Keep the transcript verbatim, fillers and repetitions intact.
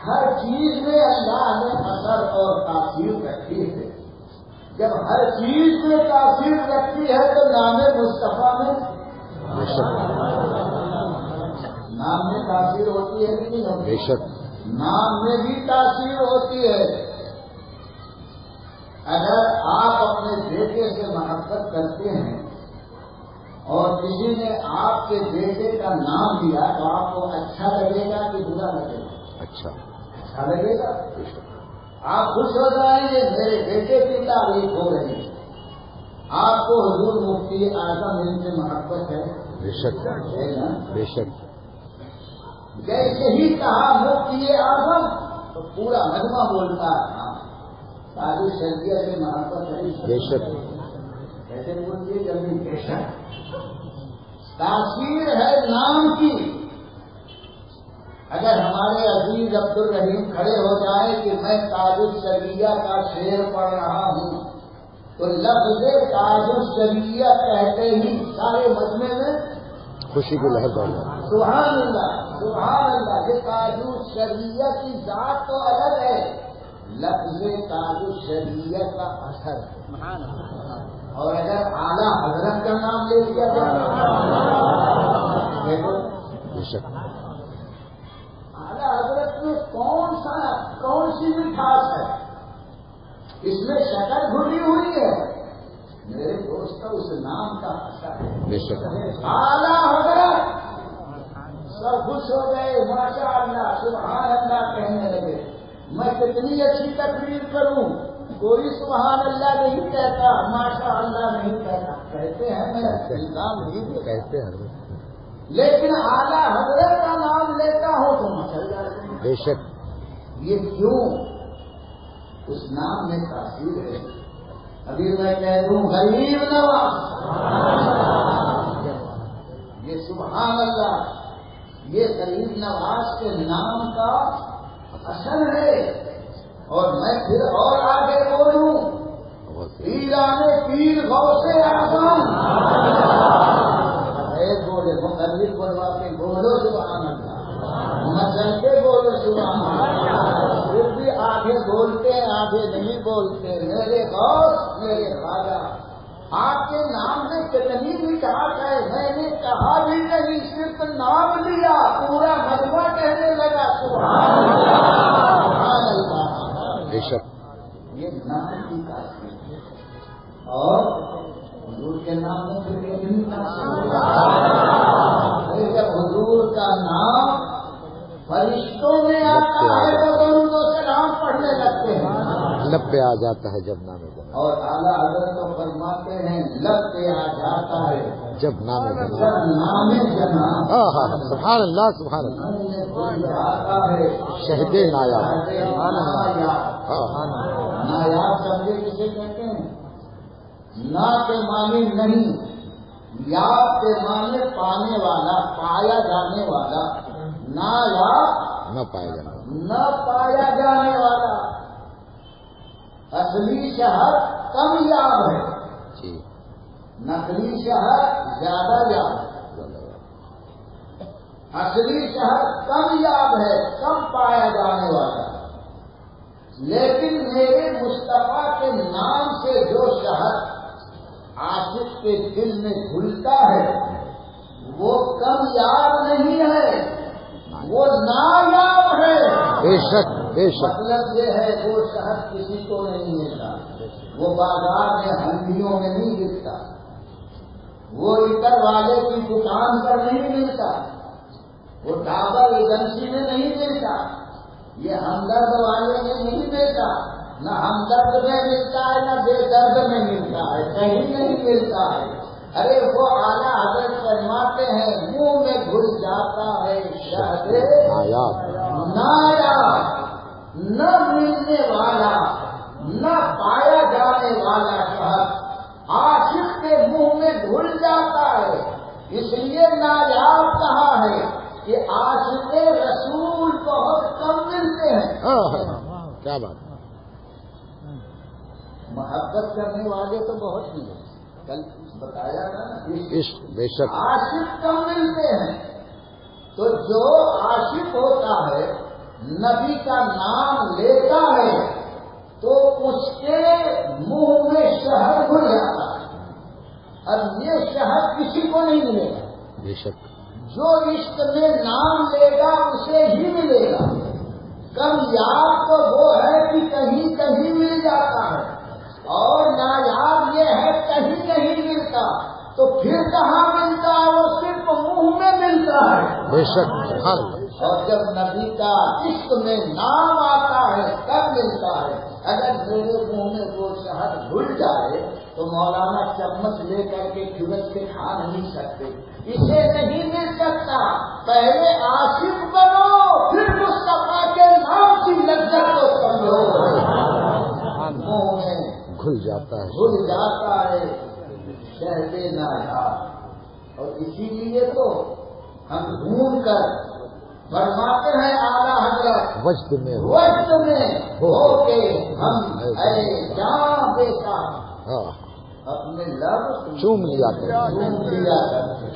ہر چیز میں اللہ نے اثر اور تاثیر رکھی ہے. جب ہر چیز میں تاثیر رکھی ہے تو نام مصطفیٰ میں نام میں تاثیر ہوتی ہے کہ نہیں؟ بے شک نام میں بھی تاثیر ہوتی ہے. اگر آپ اپنے بیٹے سے محبت کرتے ہیں اور کسی نے آپ کے بیٹے کا نام لیا تو آپ کو اچھا لگے گا کہ برا لگے گا؟ اچھا اچھا لگے گا. آپ خوش ہو جائیں گے میرے بیٹے کی تعریف ہو رہی ہے. آپ کو حضور مفتی اعظم ان سے محبت ہے. بے شک بے شک. جیسے ہی کہا مفتی اعظم تو پورا مجمع بولتا ہے تاج الشریعہ سے محبت ہے. بے شک کیسے بولتی ہے جلدی؟ بے شک. تاثیر ہے نام کی. اگر ہمارے عزیز عبد الرحیم کھڑے ہو جائیں کہ میں تاج الشریعہ کا شعر پڑھ رہا ہوں تو لفظ تاج الشریعہ کہتے ہی سارے مجمع میں خوشی کی لہر دوڑ جائے. سبحان اللہ سبحان اللہ. یہ تاج الشریعہ کی ذات تو الگ ہے، لفظ تاج الشریعہ کا اثر ہے. اور اگر اعلیٰ حضرت کا نام لے لیا دیکھو بے شک اعلیٰ حضرت میں کون سا کون سی مٹھاس ہے؟ اس میں شکر گھلی ہوئی ہے. میرے دوست اس نام کا اثر ہے. بے شک اعلیٰ حضرت سب خوش ہو گئے، ماشاء اللہ سبحان اللہ کہنے لگے. میں کتنی اچھی تقریر کروں، کوئی سبحان اللہ نہیں کہتا، ماشاء اللہ نہیں کہتا. کہتے ہیں میں الزام نہیں دیتا، کہتے ہیں لیکن اعلیٰ حضرت کا نام لیتا ہوں تو مچل جاتے ہیں. بے شک. یہ کیوں؟ اس نام میں تاثیر ہے. ابھی میں کہہ دوں غریب نواز، یہ سبحان اللہ یہ غریب نواز کے نام کا اثر ہے. اور میں پھر اور آگے بولوں پیرانے پیر غوث اعظم بولے مقرر بولوا کے بولو سبحان اللہ، مچل کے بولو سبحان اللہ. پھر بھی آگے بولتے آگے نہیں بولتے. میرے غوث میرے خواجہ آپ کے نام میں کتنی مٹھاس ہے. میں نے کہا بھی نہیں، صرف نام لیا پورا مجمع کہنے لگا سبحان اللہ سبحان اللہ. بے شک یہ نام کی تاثیر ہے. اور حضور کے نام میں پھر کتنی تاثیر ہے. جب حضور کا نام فرشتوں میں آتا ہے تو درود و سلام پڑھنے لگتے ہیں. لب پہ آ جاتا ہے جب نام جب. اور اعلیٰ حضرت تو فرماتے ہیں لب پہ آ جاتا ہے جب نام جب جب نام جناب. ہاں ہاں سبحان اللہ سبحان اللہ. شہد نایاب. نایاب سمجھے کسے کہتے ہیں؟ نا کے معنی نہیں، یاب کے معنی پانے والا، پایا جانے والا. نایاب نہ پایا جانا. نہ پایا جانے والا. اصلی شہر کم یاب ہے، جی نقلی شہر زیادہ یاب ہے. اصلی شہر کم یاب ہے، کم پایا جانے والا. لیکن میرے مصطفیٰ کے نام سے جو شہر عاشق کے دل میں گھلتا ہے وہ کم یاب نہیں ہے، وہ نایاب ہے. بے شک بے شک. مطلب یہ ہے وہ شہر کسی کو نہیں ملتا، وہ بازار میں ہنڈیوں میں نہیں ملتا، وہ عطر والے کی دکان پر نہیں ملتا، وہ ڈابر ایجنسی میں نہیں ملتا، یہ ہمدرد والے میں نہیں ملتا. نہ ہمدرد میں ملتا ہے نہ بے درد میں ملتا ہے، کہیں نہیں ملتا ہے. ارے وہ اعلیٰ حضرت فرماتے ہیں منہ میں گھل جاتا ہے شہد نایاب. نایاب، نہ ملنے والا نہ پایا جانے والا شہد عاشق کے منہ میں گھل جاتا ہے. اس لیے نایاب کہا ہے کہ عاشق رسول بہت کم ملتے ہیں. کیا بات. محبت کرنے والے تو بہت ہی ہیں، کل بتایا نا عشق. بے شک عاشق کم ملتے ہیں. تو جو عاشق ہوتا ہے نبی کا نام لیتا ہے تو اس کے منہ میں شہد گھل جاتا ہے، اور یہ شہد کسی کو نہیں ملے گا، بے شک جو عشق میں نام لے گا اسے ہی ملے گا۔ کامیاب تو وہ ہے کہ کہیں کہیں مل جاتا ہے، اور نایاب یہ ہے کہیں کہیں ملتا، تو پھر کہاں ملتا ہے؟ وہ صرف منہ میں ملتا ہے۔ بے شک سبحان اللہ۔ اور جب نبی کا عشق میں نام آتا ہے تب ملتا ہے۔ اگر میرے منہ میں وہ شہد گھل جائے تو مولانا چمچ لے کر کے جھلس کے کھا نہیں سکتے، اسے نہیں مل سکتا۔ پہلے عاشق بنو، پھر مصطفیٰ کے نام کی لذت کو سمجھو۔ منہ میں گھل جاتا ہے، گھل جاتا ہے شہد نایاب، اور اسی لیے تو ہم ڈھونڈ کر فرماتے ہیں اعلیٰ حضرت وجد میں ہو وقت میں ہو کے ہم اے جان بیٹا ہاں اپنے لب چوم لیا کرتے چوم لیا کرتے